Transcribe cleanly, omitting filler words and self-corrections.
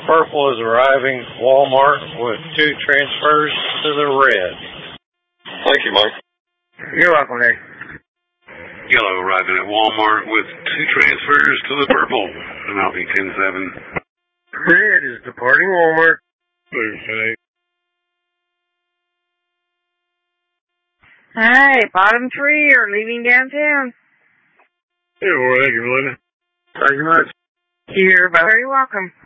purple is arriving at Walmart with 2 transfers to the red. Thank you, Mike. You're welcome, Nick. Yellow arriving at Walmart with 2 transfers to the purple. Amount be 10-7. Red is departing Walmart. Blue 10-8. Hi, bottom 3 are leaving downtown. Hey, boy, thank you, Melinda. Thank you much. You're very welcome.